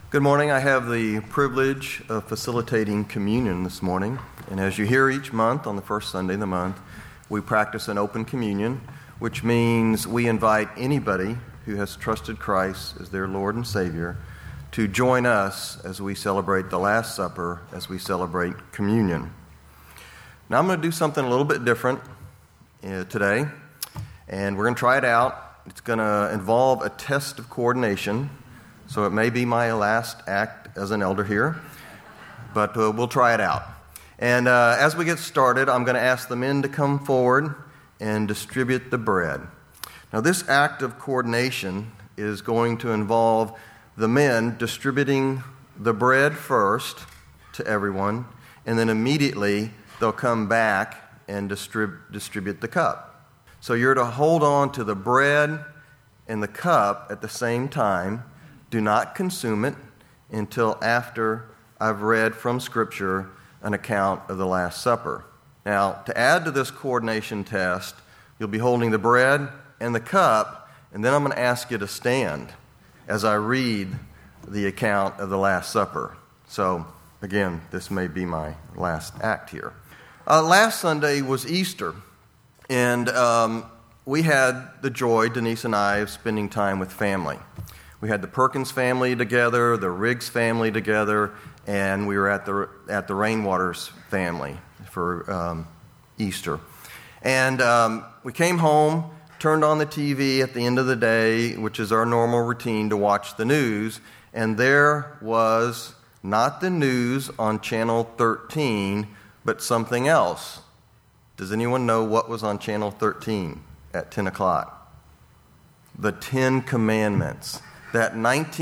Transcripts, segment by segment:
Good morning. I have the privilege of facilitating communion this morning. And as you hear each month, on the first Sunday of the month, we practice an open communion, which means we invite anybody who has trusted Christ as their Lord and Savior to join us as we celebrate the Last Supper, as we celebrate communion. Now I'm going to do something a little bit different today, and we're going to try it out. It's going to involve a test of coordination. So it may be my last act as an elder here, but we'll try it out. And as we get started, I'm going to ask the men to come forward and distribute the bread. Now, this act of coordination is going to involve the men distributing the bread first to everyone, and then immediately they'll come back and distribute the cup. So you're to hold on to the bread and the cup at the same time. Do not consume it until after I've read from Scripture an account of the Last Supper. Now, to add to this coordination test, you'll be holding the bread and the cup, and then I'm going to ask you to stand as I read the account of the Last Supper. So, again, this may be my last act here. Last Sunday was Easter, and we had the joy, Denise and I, of spending time with family. We had the Perkins family together, the Riggs family together, and we were at the Rainwaters family for Easter. And we came home, turned on the TV at the end of the day, which is our normal routine to watch the news, and there was not the news on Channel 13, but something else. Does anyone know what was on Channel 13 at 10 o'clock? The Ten Commandments. That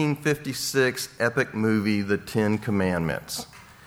1956 epic movie, The Ten Commandments.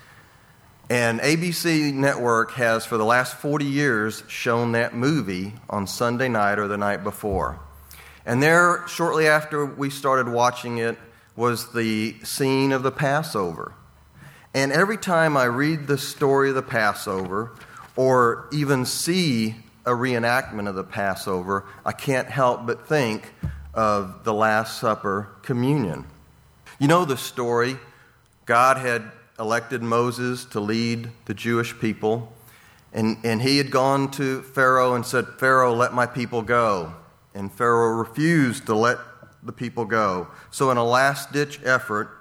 And ABC Network has, for the last 40 years, shown that movie on Sunday night or the night before. And there, shortly after we started watching it, was the scene of the Passover. And every time I read the story of the Passover, or even see a reenactment of the Passover, I can't help but think of the Last Supper communion. You know the story. God had elected Moses to lead the Jewish people, and he had gone to Pharaoh and said, "Pharaoh, let my people go." And Pharaoh refused to let the people go. So in a last-ditch effort,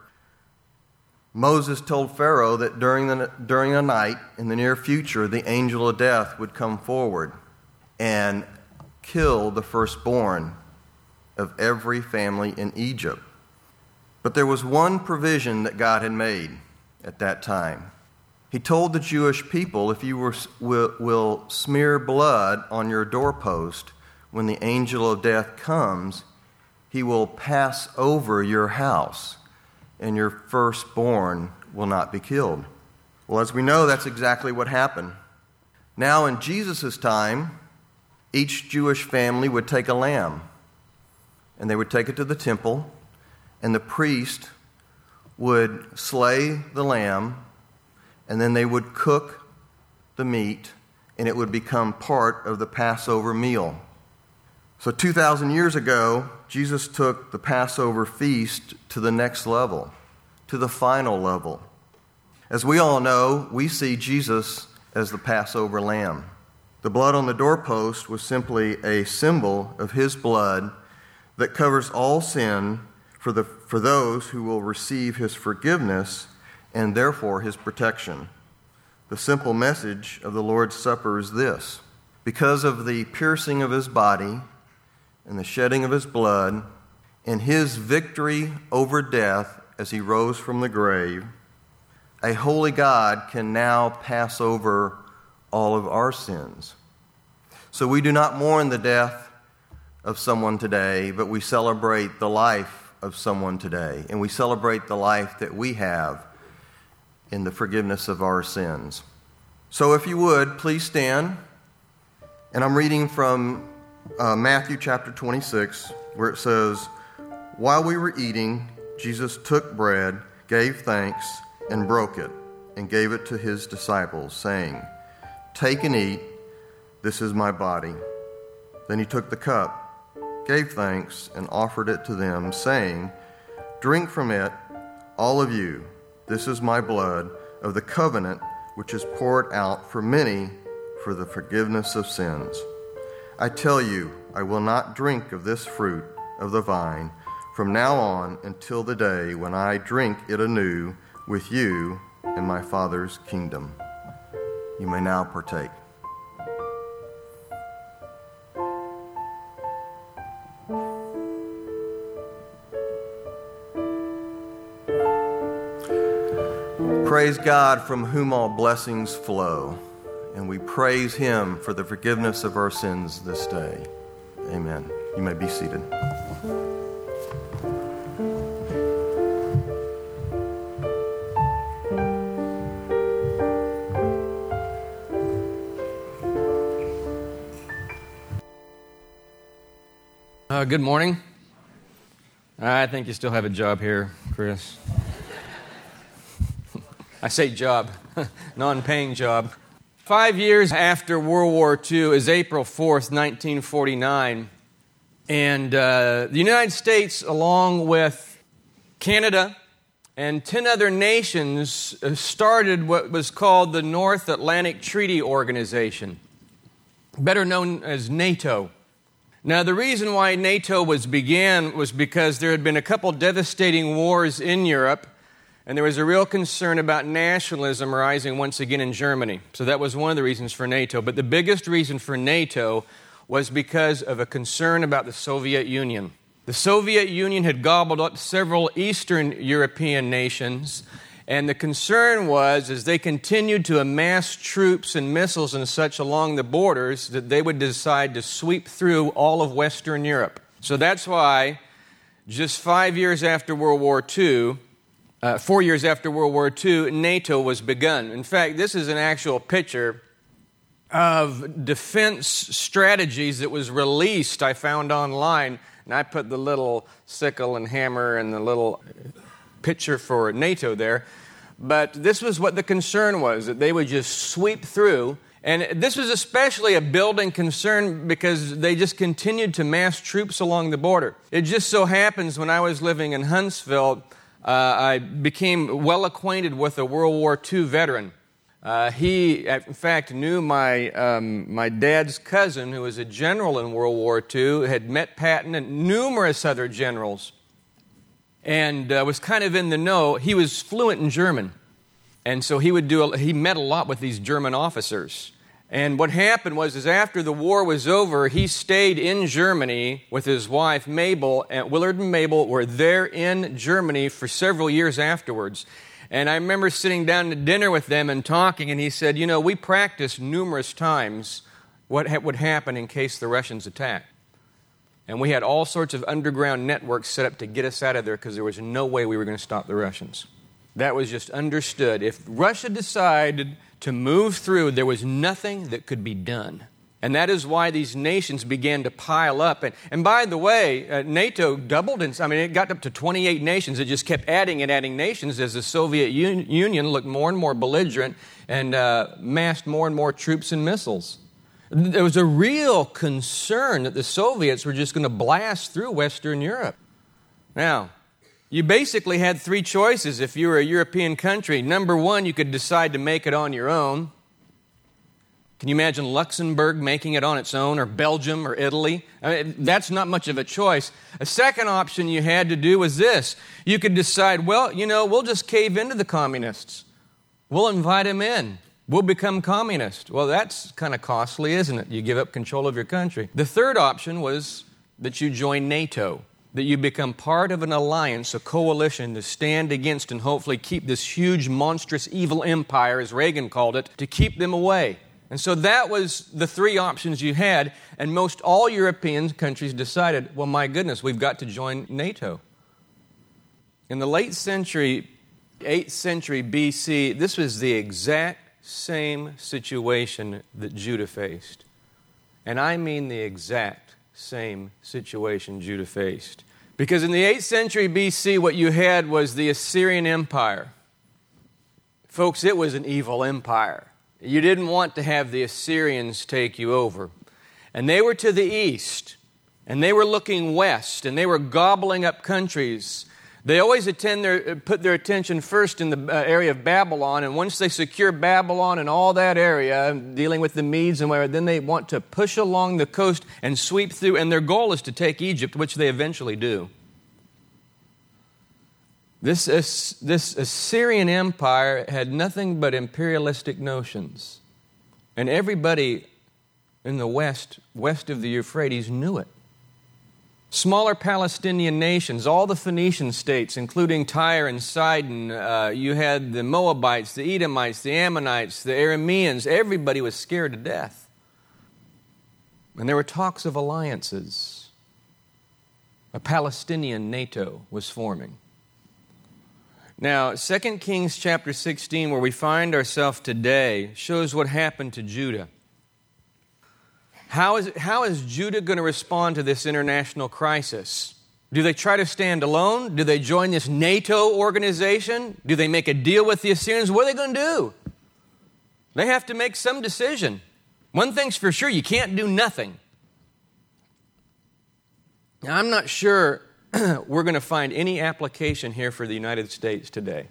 Moses told Pharaoh that during a night in the near future, the angel of death would come forward and kill the firstborn of every family in Egypt. But there was one provision that God had made at that time. He told the Jewish people, if you will smear blood on your doorpost when the angel of death comes, he will pass over your house, and your firstborn will not be killed. Well, as we know, that's exactly what happened. Now, in Jesus' time, each Jewish family would take a lamb, and they would take it to the temple, and the priest would slay the lamb, and then they would cook the meat, and it would become part of the Passover meal. So 2,000 years ago, Jesus took the Passover feast to the next level, to the final level. As we all know, we see Jesus as the Passover lamb. The blood on the doorpost was simply a symbol of his blood that covers all sin for those who will receive his forgiveness and therefore his protection. The simple message of the Lord's Supper is this: because of the piercing of his body and the shedding of his blood and his victory over death as he rose from the grave, a holy God can now pass over all of our sins. So we do not mourn the death of someone today, but we celebrate the life of someone today, and we celebrate the life that we have in the forgiveness of our sins. So if you would, please stand, and I'm reading from Matthew chapter 26, where it says, "While we were eating, Jesus took bread, gave thanks, and broke it, and gave it to his disciples, saying, 'Take and eat, this is my body.' Then he took the cup, gave thanks, and offered it to them, saying, 'Drink from it, all of you, this is my blood of the covenant, which is poured out for many for the forgiveness of sins. I tell you, I will not drink of this fruit of the vine from now on until the day when I drink it anew with you in my Father's kingdom." You may now partake. Praise God, from whom all blessings flow, and we praise Him for the forgiveness of our sins this day. Amen. You may be seated. Good morning. I think you still have a job here, Chris. I say job, non-paying job. 5 years after World War II is April 4th, 1949, and the United States, along with Canada and 10 other nations, started what was called the North Atlantic Treaty Organization, better known as NATO. Now, the reason why NATO began was because there had been a couple devastating wars in Europe, and there was a real concern about nationalism rising once again in Germany. So that was one of the reasons for NATO. But the biggest reason for NATO was because of a concern about the Soviet Union. The Soviet Union had gobbled up several Eastern European nations, and the concern was, as they continued to amass troops and missiles and such along the borders, that they would decide to sweep through all of Western Europe. So that's why, just 5 years after World War II, 4 years after World War II, NATO was begun. In fact, this is an actual picture of defense strategies that was released, I found online, and I put the little sickle and hammer and the little picture for NATO there. But this was what the concern was, that they would just sweep through. And this was especially a building concern because they just continued to mass troops along the border. It just so happens when I was living in Huntsville, I became well acquainted with a World War II veteran. He, in fact, knew my dad's cousin, who was a general in World War II, had met Patton and numerous other generals, and was kind of in the know. He was fluent in German, and so he met a lot with these German officers. And what happened was after the war was over, he stayed in Germany with his wife, Mabel, and Willard and Mabel were there in Germany for several years afterwards. And I remember sitting down to dinner with them and talking, and he said, you know, we practiced numerous times what would happen in case the Russians attacked. And we had all sorts of underground networks set up to get us out of there because there was no way we were going to stop the Russians. That was just understood. If Russia decided to move through, there was nothing that could be done. And that is why these nations began to pile up. And by the way, NATO doubled. It got up to 28 nations. It just kept adding and adding nations as the Soviet Union looked more and more belligerent and massed more and more troops and missiles. There was a real concern that the Soviets were just going to blast through Western Europe. Now, you basically had three choices if you were a European country. Number one, you could decide to make it on your own. Can you imagine Luxembourg making it on its own, or Belgium, or Italy? That's not much of a choice. A second option you had to do was this. You could decide, well, we'll just cave into the communists. We'll invite them in. We'll become communist. Well, that's kind of costly, isn't it? You give up control of your country. The third option was that you join NATO, that you become part of an alliance, a coalition to stand against and hopefully keep this huge, monstrous, evil empire, as Reagan called it, to keep them away. And so that was the three options you had, and most all European countries decided, well, my goodness, we've got to join NATO. In the late century, 8th century BC, this was the exact same situation that Judah faced. And I mean the exact same situation Judah faced. Because in the 8th century BC, what you had was the Assyrian Empire. Folks, it was an evil empire. You didn't want to have the Assyrians take you over. And they were to the east, and they were looking west, and they were gobbling up countries. They always put their attention first in the area of Babylon, and once they secure Babylon and all that area, dealing with the Medes and whatever, then they want to push along the coast and sweep through, and their goal is to take Egypt, which they eventually do. This Assyrian Empire had nothing but imperialistic notions, and everybody in the west of the Euphrates, knew it. Smaller Palestinian nations, all the Phoenician states, including Tyre and Sidon, you had the Moabites, the Edomites, the Ammonites, the Arameans, everybody was scared to death. And there were talks of alliances. A Palestinian NATO was forming. Now, 2 Kings chapter 16, where we find ourselves today, shows what happened to Judah. How is Judah going to respond to this international crisis? Do they try to stand alone? Do they join this NATO organization? Do they make a deal with the Assyrians? What are they going to do? They have to make some decision. One thing's for sure, you can't do nothing. Now, I'm not sure we're going to find any application here for the United States today.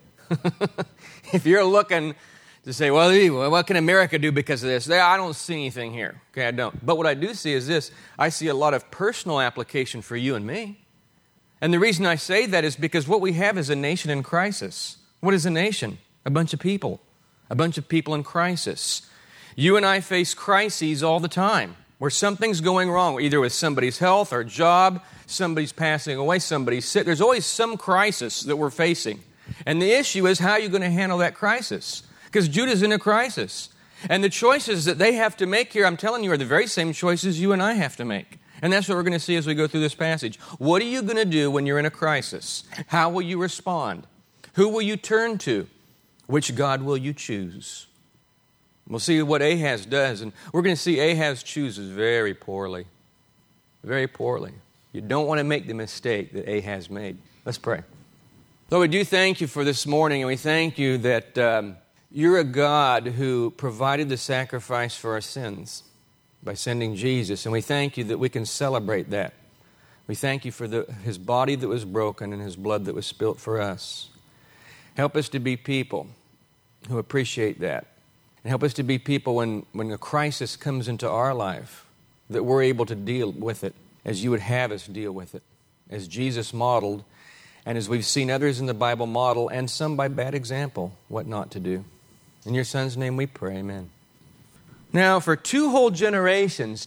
If you're looking to say, well, what can America do because of this? I don't see anything here. Okay, I don't. But what I do see is this. I see a lot of personal application for you and me. And the reason I say that is because what we have is a nation in crisis. What is a nation? A bunch of people. A bunch of people in crisis. You and I face crises all the time where something's going wrong, either with somebody's health or job, somebody's passing away, somebody's sick. There's always some crisis that we're facing. And the issue is, how are you going to handle that crisis? Because Judah's in a crisis. And the choices that they have to make here, I'm telling you, are the very same choices you and I have to make. And that's what we're going to see as we go through this passage. What are you going to do when you're in a crisis? How will you respond? Who will you turn to? Which God will you choose? We'll see what Ahaz does. And we're going to see Ahaz chooses very poorly. Very poorly. You don't want to make the mistake that Ahaz made. Let's pray. Lord, we do thank you for this morning, and we thank you that you're a God who provided the sacrifice for our sins by sending Jesus, and we thank you that we can celebrate that. We thank you for His body that was broken and His blood that was spilt for us. Help us to be people who appreciate that, and help us to be people when a crisis comes into our life, that we're able to deal with it as you would have us deal with it, as Jesus modeled, and as we've seen others in the Bible model, and some by bad example, what not to do. In your Son's name we pray, amen. Now, for two whole generations,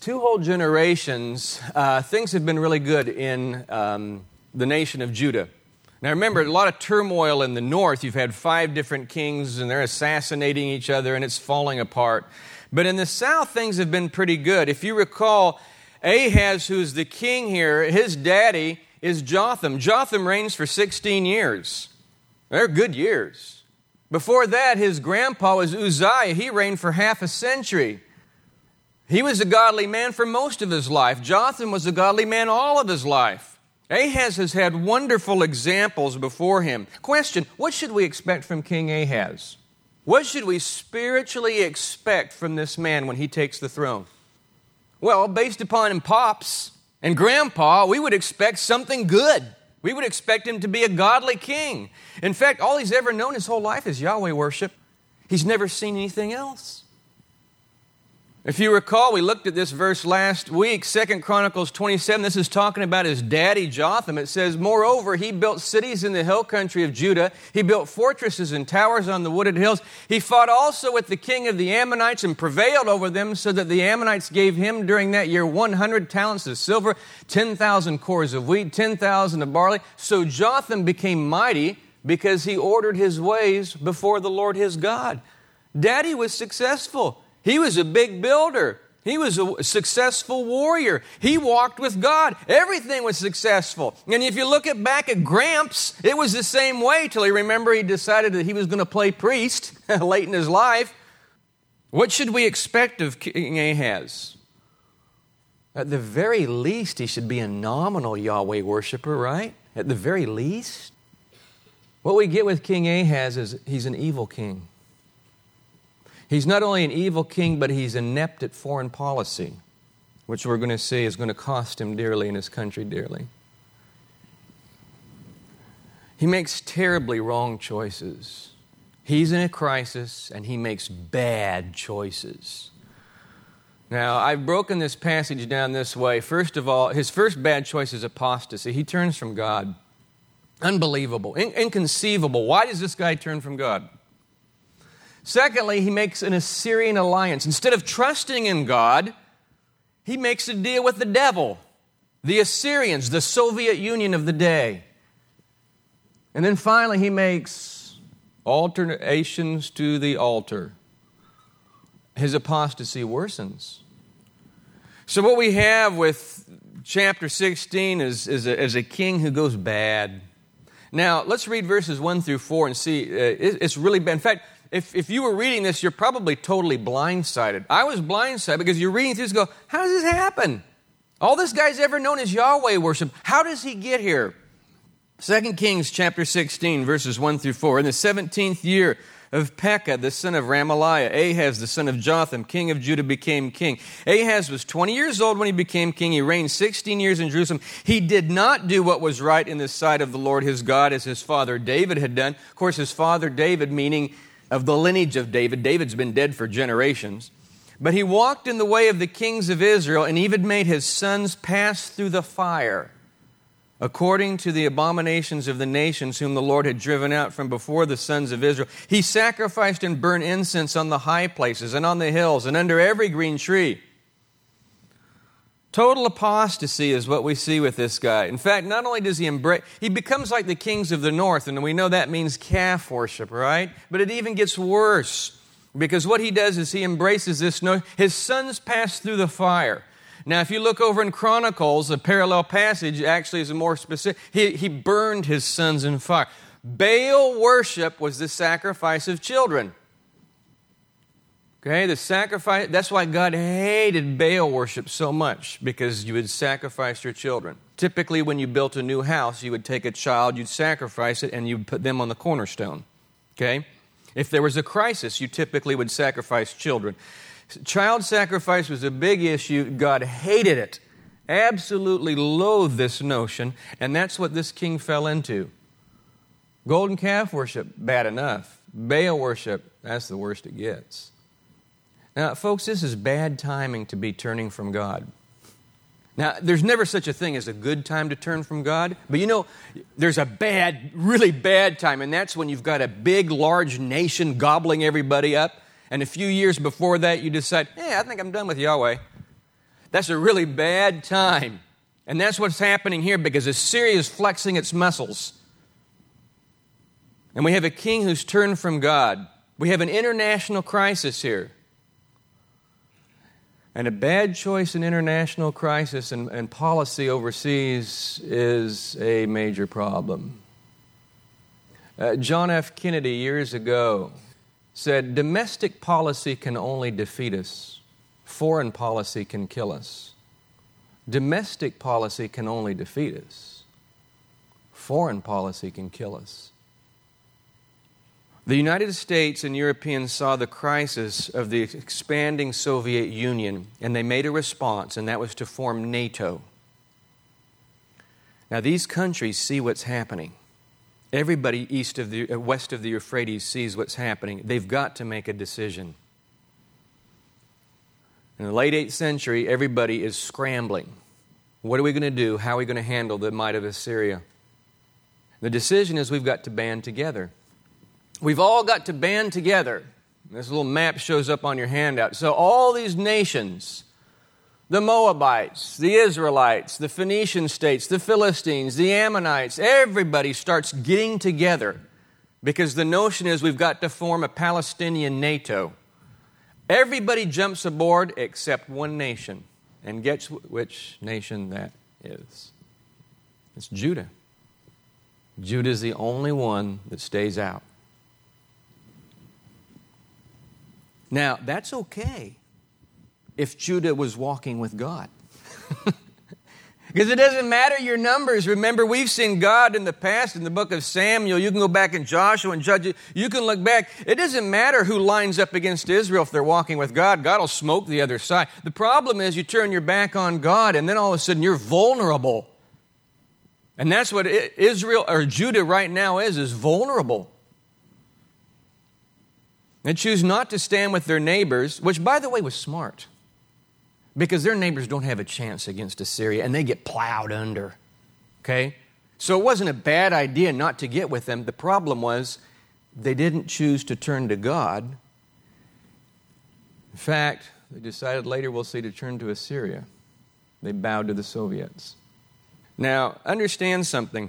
things have been really good in the nation of Judah. Now remember, a lot of turmoil in the north. You've had 5 different kings, and they're assassinating each other, and it's falling apart. But in the south, things have been pretty good. If you recall, Ahaz, who's the king here, his daddy is Jotham. Jotham reigns for 16 years. They're good years. Before that, his grandpa was Uzziah. He reigned for half a century. He was a godly man for most of his life. Jotham was a godly man all of his life. Ahaz has had wonderful examples before him. Question, what should we expect from King Ahaz? What should we spiritually expect from this man when he takes the throne? Well, based upon Pops and Grandpa, we would expect something good. We would expect him to be a godly king. In fact, all he's ever known his whole life is Yahweh worship. He's never seen anything else. If you recall, we looked at this verse last week, 2 Chronicles 27. This is talking about his daddy Jotham. It says, moreover, he built cities in the hill country of Judah. He built fortresses and towers on the wooded hills. He fought also with the king of the Ammonites and prevailed over them, so that the Ammonites gave him during that year 100 talents of silver, 10,000 cores of wheat, 10,000 of barley. So Jotham became mighty because he ordered his ways before the Lord his God. Daddy was successful. He was a big builder. He was a successful warrior. He walked with God. Everything was successful. And if you look back at Gramps, it was the same way till he decided that he was going to play priest late in his life. What should we expect of King Ahaz? At the very least, he should be a nominal Yahweh worshiper, right? At the very least. What we get with King Ahaz is he's an evil king. He's not only an evil king, but he's inept at foreign policy, which we're going to see is going to cost him dearly and his country dearly. He makes terribly wrong choices. He's in a crisis, and he makes bad choices. Now, I've broken this passage down this way. First of all, his first bad choice is apostasy. He turns from God. Unbelievable, inconceivable. Why does this guy turn from God? Secondly, he makes an Assyrian alliance. Instead of trusting in God, he makes a deal with the devil, the Assyrians, the Soviet Union of the day. And then finally, he makes alterations to the altar. His apostasy worsens. So what we have with chapter 16 is a king who goes bad. Now, let's read verses 1 through 4 and see. It's really bad. In fact, if you were reading this, you're probably totally blindsided. I was blindsided because you're reading through this and go, how does this happen? All this guy's ever known is Yahweh worship. How does he get here? 2 Kings chapter 16, verses 1 through 4. In the 17th year of Pekah, the son of Ramaliah, Ahaz, the son of Jotham, king of Judah, became king. Ahaz was 20 years old when he became king. He reigned 16 years in Jerusalem. He did not do what was right in the sight of the Lord his God as his father David had done. Of course, his father David, meaning of the lineage of David. David's been dead for generations. But he walked in the way of the kings of Israel and even made his sons pass through the fire, according to the abominations of the nations whom the Lord had driven out from before the sons of Israel. He sacrificed and burned incense on the high places and on the hills and under every green tree. Total apostasy is what we see with this guy. In fact, not only does he becomes like the kings of the north, and we know that means calf worship, right? But it even gets worse, because what he does is he embraces this. His sons pass through the fire. Now, if you look over in Chronicles, a parallel passage actually is more specific. He burned his sons in fire. Baal worship was the sacrifice of children. Okay, the sacrifice, that's why God hated Baal worship so much, because you would sacrifice your children. Typically, when you built a new house, you would take a child, you'd sacrifice it, and you'd put them on the cornerstone. Okay? If there was a crisis, you typically would sacrifice children. Child sacrifice was a big issue. God hated it, absolutely loathed this notion, and that's what this king fell into. Golden calf worship, bad enough. Baal worship, that's the worst it gets. Now, folks, this is bad timing to be turning from God. Now, there's never such a thing as a good time to turn from God, but you know, there's a bad, really bad time, and that's when you've got a big, large nation gobbling everybody up, and a few years before that, you decide, I think I'm done with Yahweh. That's a really bad time. And that's what's happening here, because Assyria is flexing its muscles. And we have a king who's turned from God. We have an international crisis here. And a bad choice in international crisis and policy overseas is a major problem. John F. Kennedy years ago said, domestic policy can only defeat us. Foreign policy can kill us. Domestic policy can only defeat us. Foreign policy can kill us. The United States and Europeans saw the crisis of the expanding Soviet Union, and they made a response, and that was to form NATO. Now, these countries see what's happening. Everybody west of the Euphrates sees what's happening. They've got to make a decision. In the late 8th century, everybody is scrambling. What are we going to do? How are we going to handle the might of Assyria? The decision is we've got to band together. We've all got to band together. This little map shows up on your handout. So all these nations, the Moabites, the Israelites, the Phoenician states, the Philistines, the Ammonites, everybody starts getting together, because the notion is we've got to form a Palestinian NATO. Everybody jumps aboard except one nation. And guess which nation that is? It's Judah. Judah is the only one that stays out. Now, that's okay if Judah was walking with God. Because it doesn't matter your numbers. Remember, we've seen God in the past in the book of Samuel. You can go back in Joshua and Judges. You can look back. It doesn't matter who lines up against Israel if they're walking with God. God will smoke the other side. The problem is you turn your back on God, and then all of a sudden you're vulnerable. And that's what Israel or Judah right now is vulnerable. They choose not to stand with their neighbors, which, by the way, was smart. Because their neighbors don't have a chance against Assyria, and they get plowed under. Okay? So it wasn't a bad idea not to get with them. The problem was they didn't choose to turn to God. In fact, they decided later, we'll see, to turn to Assyria. They bowed to the Soviets. Now, understand something.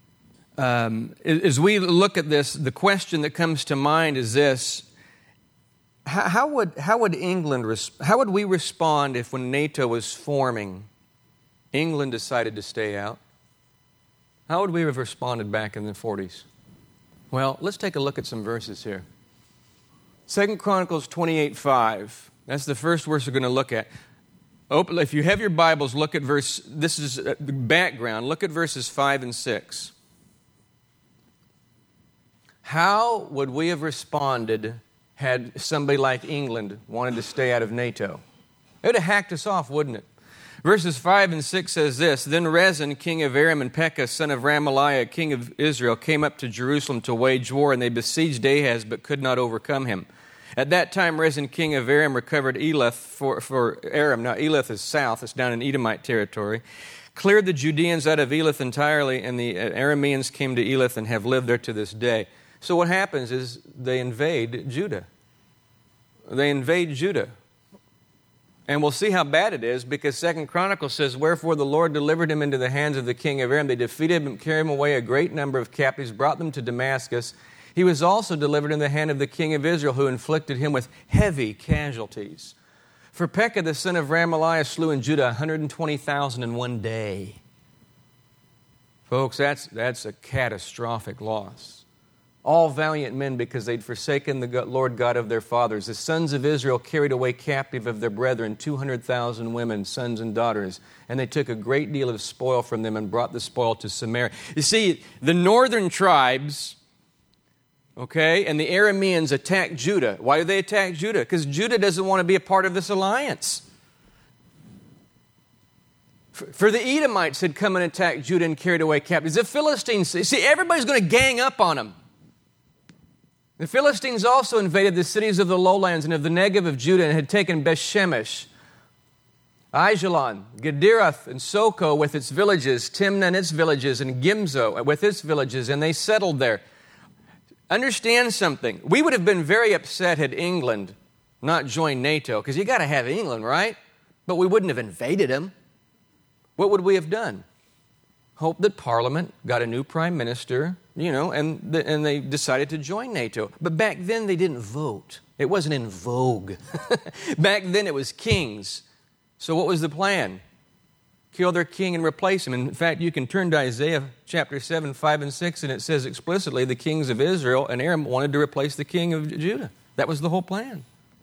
As we look at this, the question that comes to mind is this. How would we respond if when NATO was forming, England decided to stay out? How would we have responded back in the 40s? Well, let's take a look at some verses here. 2 Chronicles 28:5. That's the first verse we're going to look at. If you have your Bibles, look at this is the background. Look at verses 5 and 6. How would we have responded had somebody like England wanted to stay out of NATO? It would have hacked us off, wouldn't it? Verses 5 and 6 says this, Then Rezin, king of Aram, and Pekah, son of Ramaliah, king of Israel, came up to Jerusalem to wage war, and they besieged Ahaz, but could not overcome him. At that time, Rezin, king of Aram, recovered Elath for Aram. Now, Elath is south. It's down in Edomite territory. Cleared the Judeans out of Elath entirely, and the Arameans came to Elath and have lived there to this day. So what happens is they invade Judah. They invade Judah. And we'll see how bad it is, because 2 Chronicles says, Wherefore the Lord delivered him into the hands of the king of Aram. They defeated him, carried him away a great number of captives, brought them to Damascus. He was also delivered in the hand of the king of Israel, who inflicted him with heavy casualties. For Pekah, the son of Ramaliah, slew in Judah 120,000 in one day. Folks, that's a catastrophic loss. All valiant men, because they'd forsaken the Lord God of their fathers. The sons of Israel carried away captive of their brethren 200,000 women, sons and daughters, and they took a great deal of spoil from them and brought the spoil to Samaria. You see, the northern tribes, okay, and the Arameans attacked Judah. Why do they attack Judah? Because Judah doesn't want to be a part of this alliance. For the Edomites had come and attacked Judah and carried away captives. The Philistines, see, everybody's going to gang up on them. The Philistines also invaded the cities of the lowlands and of the Negev of Judah and had taken Bethshemesh, Aijalon, Gederath, and Soko with its villages, Timnah and its villages, and Gimzo with its villages, and they settled there. Understand something. We would have been very upset had England not joined NATO, because you got to have England, right? But we wouldn't have invaded them. What would we have done? Hope that Parliament got a new prime minister, and they decided to join NATO. But back then they didn't vote. It wasn't in vogue. Back then it was kings. So what was the plan? Kill their king and replace him. In fact, you can turn to Isaiah chapter 7, 5, and 6, and it says explicitly the kings of Israel and Aram wanted to replace the king of Judah. That was the whole plan.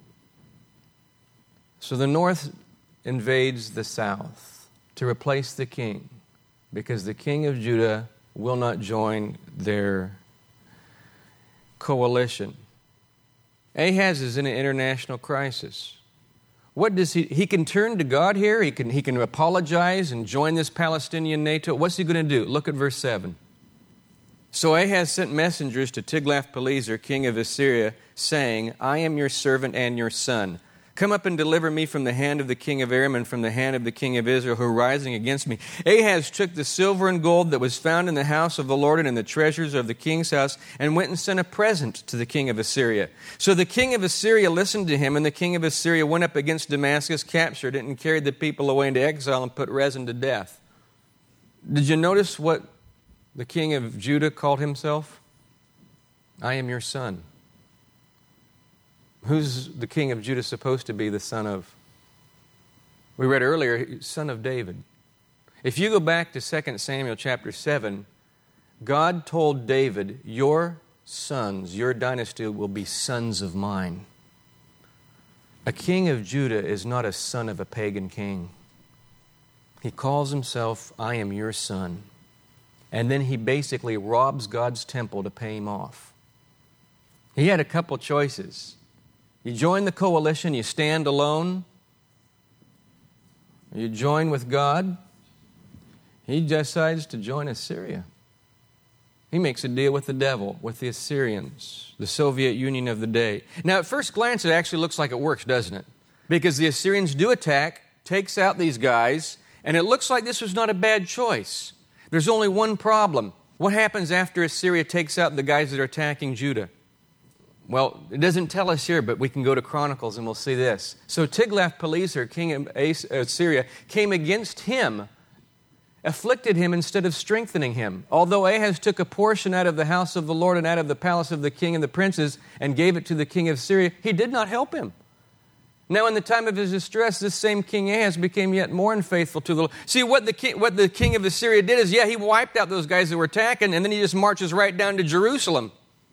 So the north invades the south to replace the king, because the king of Judah will not join their coalition. Ahaz is in an international crisis. What does he can turn to God here. He can apologize and join this Palestinian NATO. What's he going to do? Look at verse 7. So Ahaz sent messengers to Tiglath-Pileser, king of Assyria, saying, I am your servant and your son. Come up and deliver me from the hand of the king of Aram and from the hand of the king of Israel who are rising against me. Ahaz took the silver and gold that was found in the house of the Lord and in the treasures of the king's house and went and sent a present to the king of Assyria. So the king of Assyria listened to him, and the king of Assyria went up against Damascus, captured it, and carried the people away into exile and put Rezin to death. Did you notice what the king of Judah called himself? I am your son. Who's the king of Judah supposed to be the son of? We read earlier, son of David. If you go back to 2 Samuel chapter 7, God told David, your sons, your dynasty will be sons of mine. A king of Judah is not a son of a pagan king. He calls himself, I am your son. And then he basically robs God's temple to pay him off. He had a couple choices. You join the coalition, you stand alone. You join with God. he decides to join Assyria. He makes a deal with the devil, with the Assyrians, the Soviet Union of the day. Now, at first glance, it actually looks like it works, doesn't it? Because the Assyrians do attack, takes out these guys, and it looks like this was not a bad choice. There's only one problem. What happens after Assyria takes out the guys that are attacking Judah? Well, it doesn't tell us here, but we can go to Chronicles and we'll see this. So Tiglath-Pileser, king of Assyria, came against him, afflicted him instead of strengthening him. Although Ahaz took a portion out of the house of the Lord and out of the palace of the king and the princes and gave it to the king of Syria, he did not help him. Now in the time of his distress, this same King Ahaz became yet more unfaithful to the Lord. See, what the king of Assyria did is, he wiped out those guys that were attacking, and then he just marches right down to Jerusalem.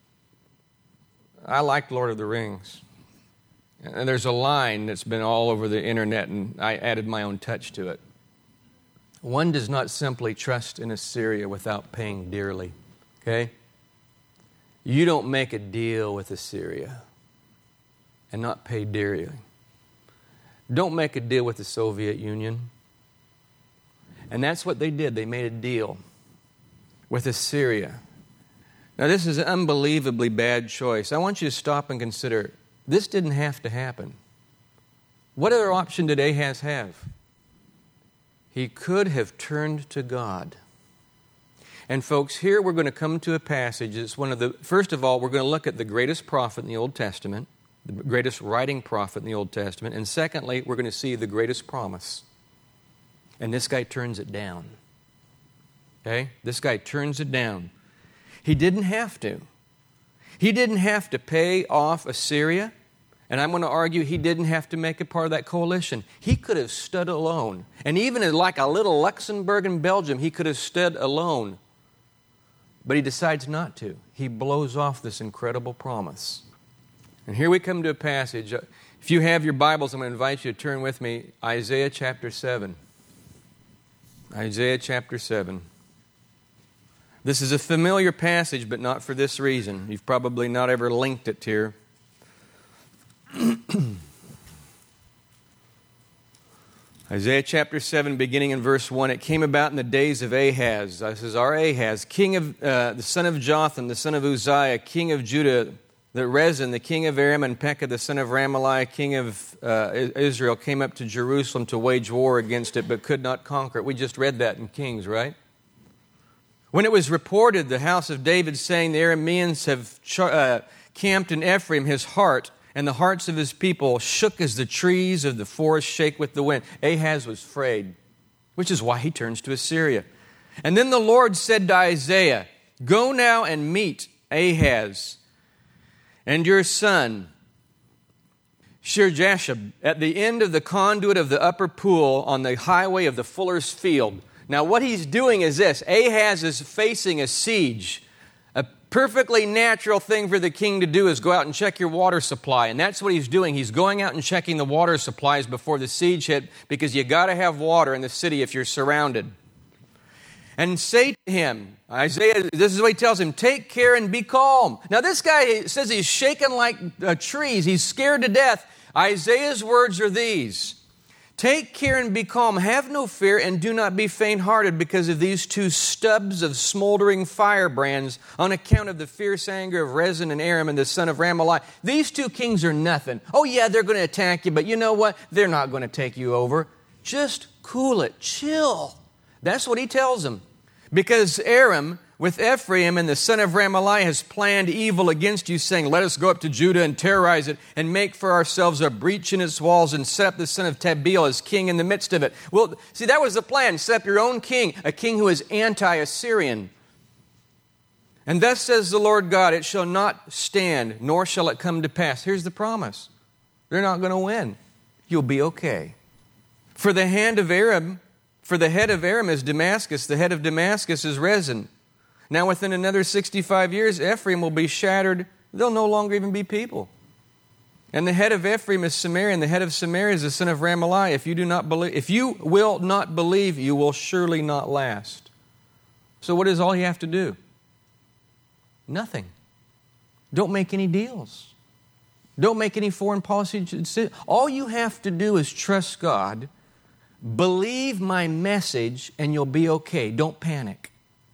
I like Lord of the Rings. And there's a line that's been all over the internet, and I added my own touch to it. One does not simply trust in Assyria without paying dearly. Okay? You don't make a deal with Assyria and not pay dearly. Don't make a deal with the Soviet Union. And that's what they did. They made a deal with Assyria. Now, this is an unbelievably bad choice. I want you to stop and consider, this didn't have to happen. What other option did Ahaz have? He could have turned to God. And folks, here we're going to come to a passage. It's first of all, we're going to look at the greatest prophet in the Old Testament, the greatest writing prophet in the Old Testament. And secondly, we're going to see the greatest promise. And this guy turns it down. Okay? This guy turns it down. He didn't have to. He didn't have to pay off Assyria. And I'm going to argue he didn't have to make a part of that coalition. He could have stood alone. And even like a little Luxembourg in Belgium, he could have stood alone. But he decides not to. He blows off this incredible promise. And here we come to a passage. If you have your Bibles, I'm going to invite you to turn with me. Isaiah chapter 7. Isaiah chapter 7. This is a familiar passage, but not for this reason. You've probably not ever linked it here. Isaiah chapter 7, beginning in verse 1. It came about in the days of Ahaz. This is our Ahaz, king of the son of Jotham, the son of Uzziah, king of Judah, that Rezin, the king of Aram, and Pekah, the son of Ramaliah, king of Israel, came up to Jerusalem to wage war against it, but could not conquer it. We just read that in Kings, right? When it was reported, the house of David, saying, the Arameans have camped in Ephraim, his heart and the hearts of his people shook as the trees of the forest shake with the wind. Ahaz was afraid, which is why he turns to Assyria. And then the Lord said to Isaiah, go now and meet Ahaz and your son, Shear-Jashub, at the end of the conduit of the upper pool on the highway of the fuller's field. Now, what he's doing is this. Ahaz is facing a siege. A perfectly natural thing for the king to do is go out and check your water supply. And that's what he's doing. He's going out and checking the water supplies before the siege hit, because you got to have water in the city if you're surrounded. And say to him, Isaiah, this is what he tells him, take care and be calm. Now, this guy says he's shaking like trees. He's scared to death. Isaiah's words are these. Take care and be calm. Have no fear and do not be faint-hearted because of these two stubs of smoldering firebrands on account of the fierce anger of Rezin and Aram and the son of Ramaliah. These two kings are nothing. Oh yeah, they're going to attack you, but you know what? They're not going to take you over. Just cool it. Chill. That's what he tells them. Because Aram with Ephraim and the son of Ramaliah has planned evil against you, saying, let us go up to Judah and terrorize it and make for ourselves a breach in its walls and set up the son of Tabeel as king in the midst of it. Well, see, that was the plan. Set up your own king, a king who is anti-Assyrian. And thus says the Lord God, it shall not stand, nor shall it come to pass. Here's the promise. They're not going to win. You'll be okay. For the head of Aram is Damascus. The head of Damascus is Rezin. Now within another 65 years, Ephraim will be shattered. They'll no longer even be people. And the head of Ephraim is Samaria, and the head of Samaria is the son of Ramaliah. If you will not believe, you will surely not last. So what is all you have to do? Nothing. Don't make any deals. Don't make any foreign policy decisions. All you have to do is trust God, Believe my message and you'll be okay. Don't panic.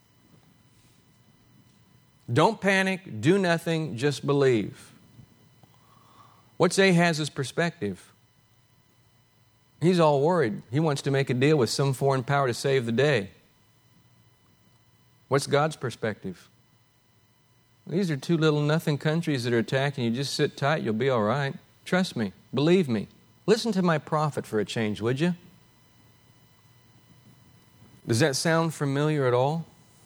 Don't panic. Do nothing. Just believe. What's Ahaz's perspective? He's all worried. He wants to make a deal with some foreign power to save the day. What's God's perspective? These are two little nothing countries that are attacking you. Just sit tight. You'll be all right. Trust me. Believe me. Listen to my prophet for a change, would you? Does that sound familiar at all?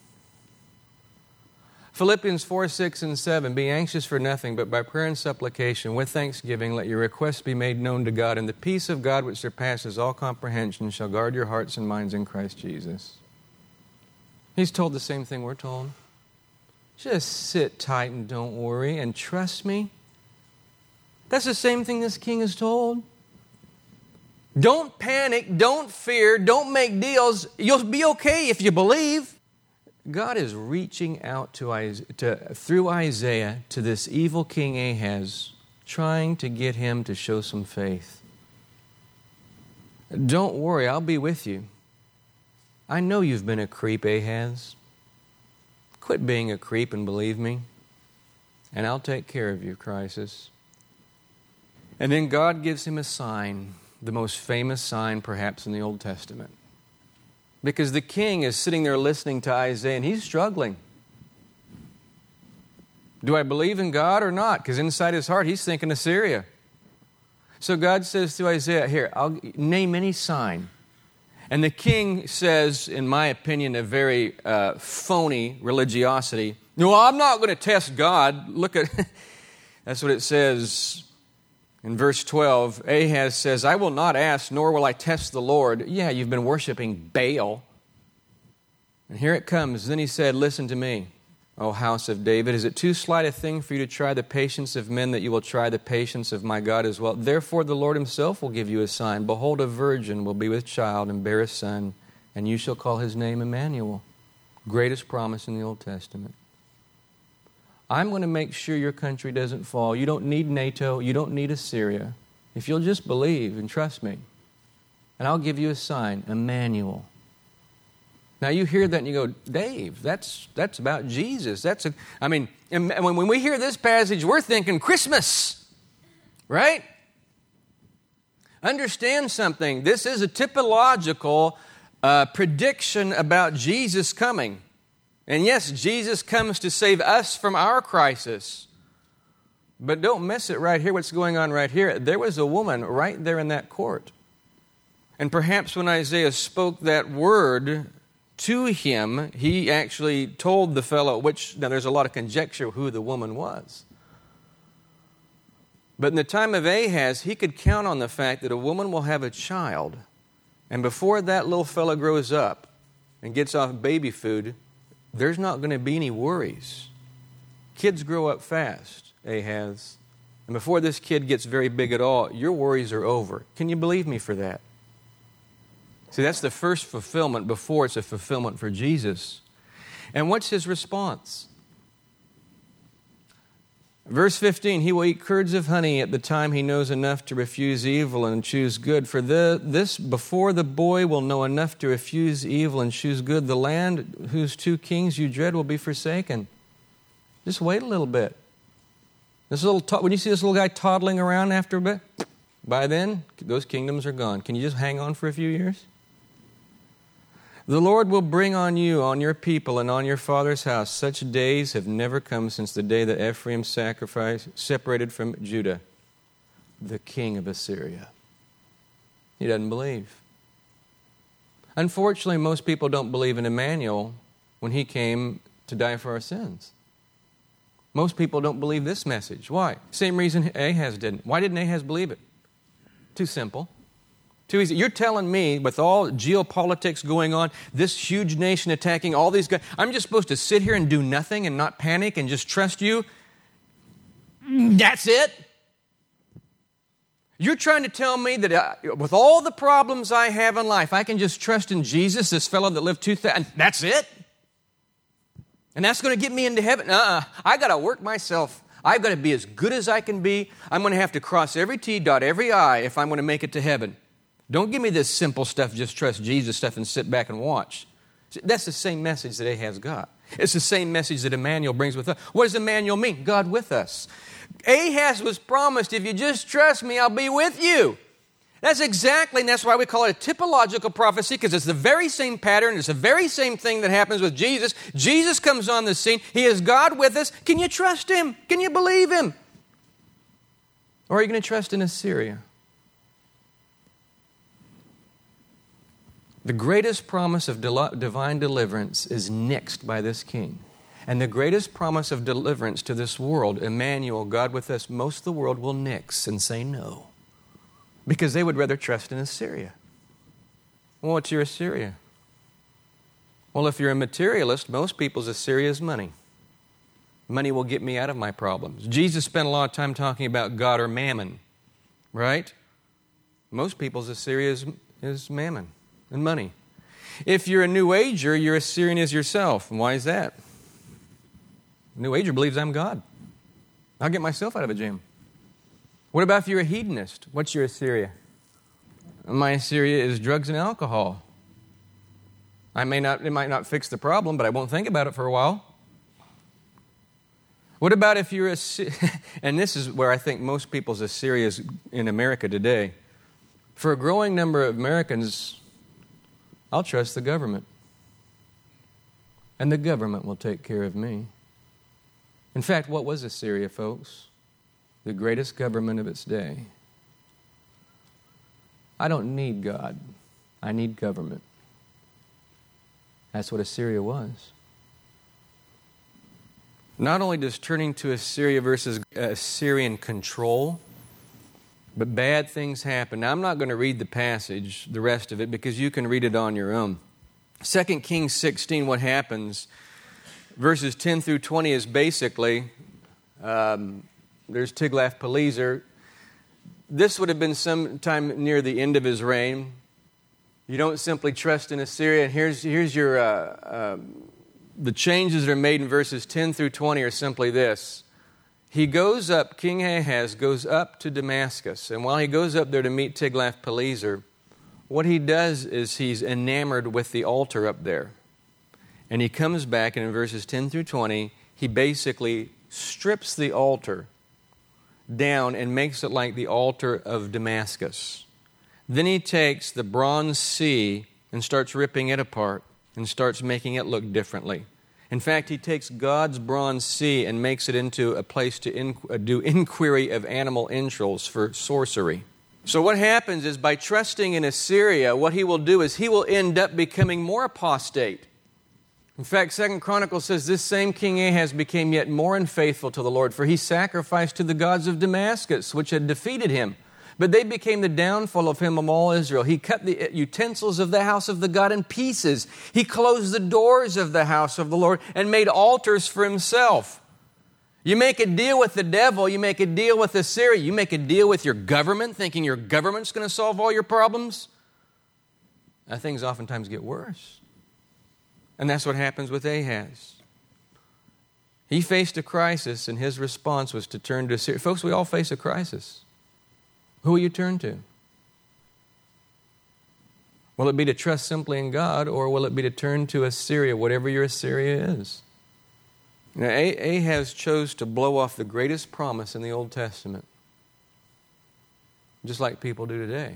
Philippians 4, 6, and 7, be anxious for nothing, but by prayer and supplication, with thanksgiving, let your requests be made known to God, and the peace of God which surpasses all comprehension shall guard your hearts and minds in Christ Jesus. He's told the same thing we're told. Just sit tight and don't worry, and trust me. That's the same thing this king is told. Don't panic, don't fear, don't make deals. You'll be okay if you believe. God is reaching out through Isaiah to this evil king Ahaz, trying to get him to show some faith. Don't worry, I'll be with you. I know you've been a creep, Ahaz. Quit being a creep and believe me, and I'll take care of your crisis. And then God gives him a sign, the most famous sign perhaps in the Old Testament. Because the king is sitting there listening to Isaiah and he's struggling. Do I believe in God or not? Because inside his heart he's thinking Assyria. So God says to Isaiah, here, I'll name any sign. And the king says, in my opinion, a very phony religiosity. No, I'm not going to test God. Look at, that's what it says in verse 12. Ahaz says, I will not ask, nor will I test the Lord. Yeah, you've been worshiping Baal. And here it comes. Then he said, listen to me, O house of David. Is it too slight a thing for you to try the patience of men that you will try the patience of my God as well? Therefore the Lord himself will give you a sign. Behold, a virgin will be with child and bear a son, and you shall call his name Emmanuel. Greatest promise in the Old Testament. I'm going to make sure your country doesn't fall. You don't need NATO. You don't need Assyria. If you'll just believe and trust me. And I'll give you a sign, Emmanuel. Now you hear that and you go, Dave, that's about Jesus. And when we hear this passage, we're thinking Christmas, right? Understand something. This is a typological prediction about Jesus coming. And yes, Jesus comes to save us from our crisis. But don't miss it right here, what's going on right here. There was a woman right there in that court. And perhaps when Isaiah spoke that word to him, he actually told the fellow, now there's a lot of conjecture who the woman was. But in the time of Ahaz, he could count on the fact that a woman will have a child. And before that little fellow grows up and gets off baby food, there's not going to be any worries. Kids grow up fast, Ahaz. And before this kid gets very big at all, your worries are over. Can you believe me for that? See, that's the first fulfillment before it's a fulfillment for Jesus. And what's his response? Verse 15, he will eat curds of honey at the time he knows enough to refuse evil and choose good. For this, before the boy will know enough to refuse evil and choose good, the land whose two kings you dread will be forsaken. Just wait a little bit. When you see this little guy toddling around after a bit, by then, those kingdoms are gone. Can you just hang on for a few years? The Lord will bring on you, on your people, and on your father's house. Such days have never come since the day that Ephraim separated from Judah, the king of Assyria. He doesn't believe. Unfortunately, most people don't believe in Emmanuel when he came to die for our sins. Most people don't believe this message. Why? Same reason Ahaz didn't. Why didn't Ahaz believe it? Too simple. Too easy. You're telling me, with all geopolitics going on, this huge nation attacking all these guys, I'm just supposed to sit here and do nothing and not panic and just trust you? That's it? You're trying to tell me that with all the problems I have in life, I can just trust in Jesus, this fellow that lived 2,000, that's it? And that's going to get me into heaven? I got to work myself. I've got to be as good as I can be. I'm going to have to cross every T, dot every I if I'm going to make it to heaven. Don't give me this simple stuff, just trust Jesus stuff and sit back and watch. That's the same message that Ahaz got. It's the same message that Emmanuel brings with us. What does Emmanuel mean? God with us. Ahaz was promised, if you just trust me, I'll be with you. That's exactly, and that's why we call it a typological prophecy, because it's the very same pattern, it's the very same thing that happens with Jesus. Jesus comes on the scene. He is God with us. Can you trust Him? Can you believe Him? Or are you going to trust in Assyria? The greatest promise of divine deliverance is nixed by this king. And the greatest promise of deliverance to this world, Emmanuel, God with us, most of the world will nix and say no. Because they would rather trust in Assyria. Well, what's your Assyria? Well, if you're a materialist, most people's Assyria is money. Money will get me out of my problems. Jesus spent a lot of time talking about God or mammon, right? Most people's Assyria is mammon and money. If you're a New Ager, your Assyrian is yourself. And why is that? A New Ager believes I'm God. I'll get myself out of a jam. What about if you're a hedonist? What's your Assyria? My Assyria is drugs and alcohol. It might not fix the problem, but I won't think about it for a while. What about if you're and this is where I think most people's Assyria is in America today. For a growing number of Americans, I'll trust the government. And the government will take care of me. In fact, what was Assyria, folks? The greatest government of its day. I don't need God. I need government. That's what Assyria was. Not only does turning to Assyria versus Assyrian control, but bad things happen. Now, I'm not going to read the passage, the rest of it, because you can read it on your own. 2 Kings 16, what happens, verses 10 through 20 is basically... there's Tiglath-Pileser. This would have been sometime near the end of his reign. You don't simply trust in Assyria. And here's your the changes that are made in verses 10 through 20 are simply this. He goes up, King Ahaz goes up to Damascus. And while he goes up there to meet Tiglath-Pileser, what he does is he's enamored with the altar up there. And he comes back, and in verses 10 through 20, he basically strips the altar down and makes it like the altar of Damascus. Then he takes the bronze sea and starts ripping it apart and starts making it look differently. In fact, he takes God's bronze sea and makes it into a place to do inquiry of animal entrails for sorcery. So what happens is, by trusting in Assyria, what he will do is he will end up becoming more apostate. In fact, 2 Chronicles says this same King Ahaz became yet more unfaithful to the Lord, for he sacrificed to the gods of Damascus, which had defeated him. But they became the downfall of him among all Israel. He cut the utensils of the house of the God in pieces. He closed the doors of the house of the Lord and made altars for himself. You make a deal with the devil, you make a deal with Assyria, you make a deal with your government, thinking your government's going to solve all your problems. Things oftentimes get worse. And that's what happens with Ahaz. He faced a crisis, and his response was to turn to Assyria. Folks, we all face a crisis. Who will you turn to? Will it be to trust simply in God, or will it be to turn to Assyria, whatever your Assyria is? Now, Ahaz chose to blow off the greatest promise in the Old Testament, just like people do today.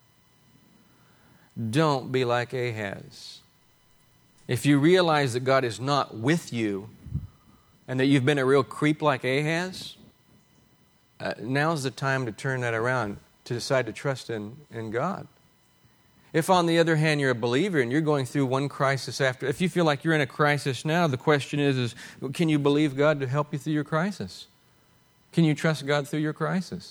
Don't be like Ahaz. If you realize that God is not with you and that you've been a real creep like Ahaz, now's the time to turn that around, to decide to trust in God. If, on the other hand, you're a believer and you're going through one crisis after, if you feel like you're in a crisis now, the question is can you believe God to help you through your crisis? Can you trust God through your crisis?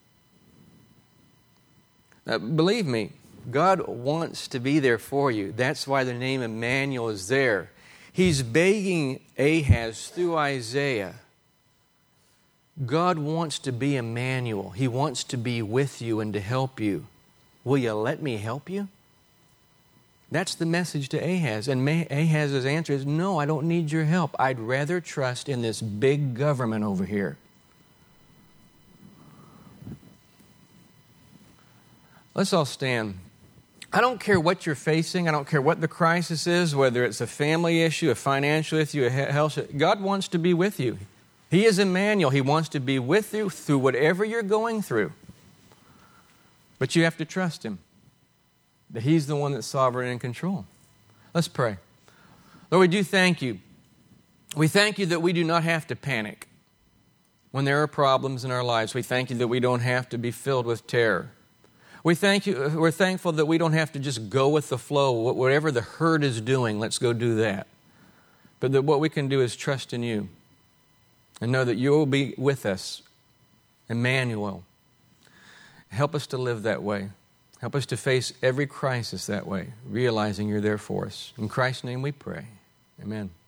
Believe me, God wants to be there for you. That's why the name Emmanuel is there. He's begging Ahaz through Isaiah. God wants to be Emmanuel. He wants to be with you and to help you. Will you let me help you? That's the message to Ahaz. And Ahaz's answer is, no, I don't need your help. I'd rather trust in this big government over here. Let's all stand. I don't care what you're facing. I don't care what the crisis is, whether it's a family issue, a financial issue, a health issue. God wants to be with you. He is Emmanuel. He wants to be with you through whatever you're going through. But you have to trust Him, that He's the one that's sovereign and in control. Let's pray. Lord, we do thank You. We thank You that we do not have to panic when there are problems in our lives. We thank You that we don't have to be filled with terror. We're thankful that we don't have to just go with the flow. Whatever the herd is doing, let's go do that. But that what we can do is trust in You and know that You will be with us. Emmanuel. Help us to live that way. Help us to face every crisis that way, realizing You're there for us. In Christ's name we pray. Amen.